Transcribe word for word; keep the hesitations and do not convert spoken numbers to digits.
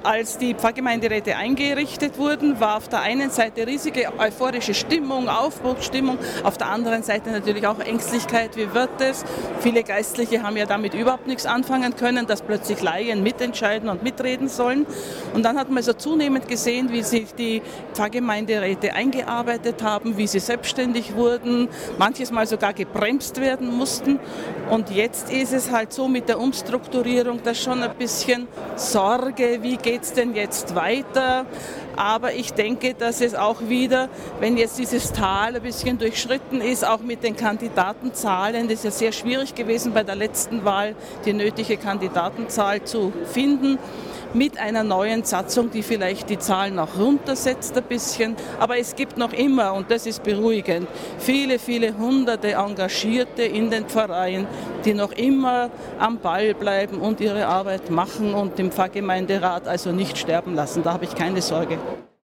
Als die Pfarrgemeinderäte eingerichtet wurden, war auf der einen Seite riesige euphorische Stimmung, Aufbruchsstimmung, auf der anderen Seite natürlich auch Ängstlichkeit, wie wird es? Viele Geistliche haben ja damit überhaupt nichts anfangen können, dass plötzlich Laien mitentscheiden und mitreden sollen. Und dann hat man so zunehmend gesehen, wie sich die Pfarrgemeinderäte eingearbeitet haben, wie sie selbstständig wurden, manches Mal sogar gebremst werden mussten. Und jetzt ist es halt so mit der Umstrukturierung, dass schon ein bisschen Sorge, wie geht es denn jetzt weiter? Aber ich denke, dass es auch wieder, wenn jetzt dieses Tal ein bisschen durchschritten ist, auch mit den Kandidatenzahlen, das ist ja sehr schwierig gewesen bei der letzten Wahl, die nötige Kandidatenzahl zu finden, mit einer neuen Satzung, die vielleicht die Zahlen noch runtersetzt ein bisschen. Aber es gibt noch immer, und das ist beruhigend, viele, viele hunderte Engagierte in den Pfarreien, die noch immer am Ball bleiben und ihre Arbeit machen und den Pfarrgemeinderat also nicht sterben lassen. Da habe ich keine Sorge.